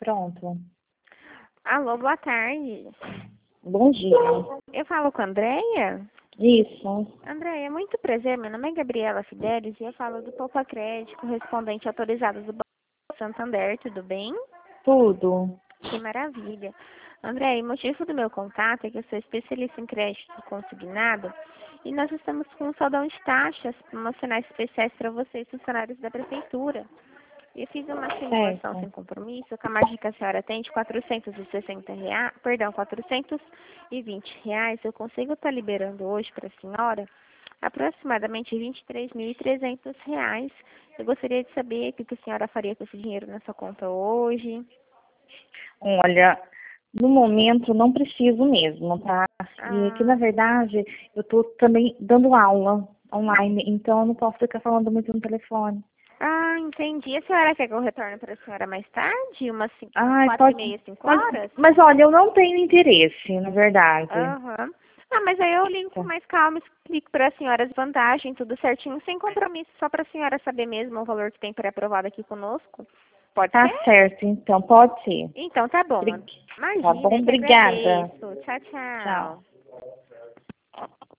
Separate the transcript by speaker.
Speaker 1: pronto.
Speaker 2: Alô, boa tarde.
Speaker 1: Bom dia.
Speaker 2: Eu falo com a Andréia?
Speaker 1: Isso.
Speaker 2: Andréia, muito prazer. Meu nome é Gabriela Fidelis e eu falo do Poupa Crédito, correspondente autorizado do Banco Santander, tudo bem?
Speaker 1: Tudo.
Speaker 2: Que maravilha. Andréia, o motivo do meu contato é que eu sou especialista em crédito consignado e nós estamos com um saldão de taxas promocionais especiais para vocês, funcionários da prefeitura. Eu fiz uma simulação
Speaker 1: Certo.
Speaker 2: sem compromisso, com a margem que a senhora tem de R$ 460, perdão, R$ 420. Eu consigo estar liberando hoje para a senhora aproximadamente R$ 23.300. Eu gostaria de saber o que a senhora faria com esse dinheiro na sua conta hoje.
Speaker 1: Olha, no momento não preciso mesmo, tá? E aqui, na
Speaker 2: Ah,
Speaker 1: verdade, eu tô também dando aula online, então eu não posso ficar falando muito no telefone.
Speaker 2: entendi. A senhora quer que eu retorne para a senhora mais tarde? Umas
Speaker 1: Ai,
Speaker 2: 4h30, 5 horas?
Speaker 1: mas olha, eu não tenho interesse, na verdade.
Speaker 2: Aham. Ah, mas aí eu ligo com
Speaker 1: Tá,
Speaker 2: mais calma, explico para a senhora as vantagens, tudo certinho, sem compromisso, só para a senhora saber mesmo o valor que tem pré-aprovado aqui conosco. Pode
Speaker 1: tá
Speaker 2: ser?
Speaker 1: certo, então, pode ser.
Speaker 2: Então tá bom.
Speaker 1: Tá
Speaker 2: Imagina,
Speaker 1: bom,
Speaker 2: eu que
Speaker 1: obrigada.
Speaker 2: agradeço. Tchau, tchau.
Speaker 1: Tchau.